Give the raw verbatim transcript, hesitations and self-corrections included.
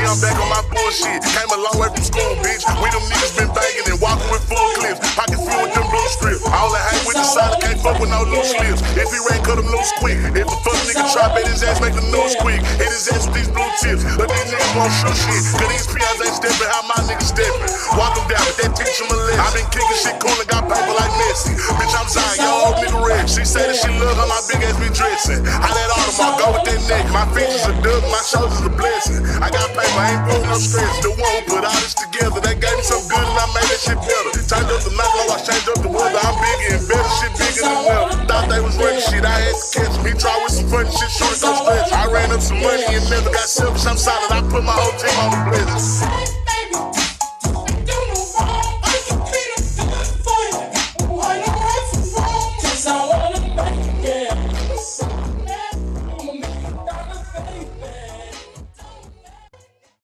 I'm back on my bullshit. Came a long way from school, bitch. We them niggas been banging and walking with full clips. Pockets filled with them blue strips. All that hang with the solid, can't fuck with no loose lips. If he ran, cut him loose quick. If a fuck nigga try, bet his ass make the news quick. Hit his ass with these blue tips. But these niggas won't shoot shit. Cause these P Is ain't stepping how my niggas stepping. Walk them down, but they teach them a lesson. I been kicking shit cool and got paper like Messi. Bitch, I'm Zion, yo, old nigga red. She say that she love how my big ass be dressing. I let Audemars go with that neck. My features are dug, my shoulders a blessing. I got paper, I ain't pulling no stress. The one who put all this together, they gave me some good and I made that shit better. Turned up the night, I changed up the weather. I'm bigger and better, shit bigger than ever. Thought they was running shit, I had to catch them. He tried with some funny shit, shoot it, go stretch. I ran up some money and never got selfish, I'm solid. I put my whole team on the blizzard.